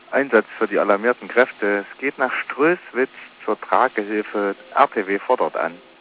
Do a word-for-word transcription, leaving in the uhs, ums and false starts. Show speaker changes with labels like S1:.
S1: Einsatz für die alarmierten Kräfte. Es geht nach Strößwitz zur Tragehilfe. R T W fordert an.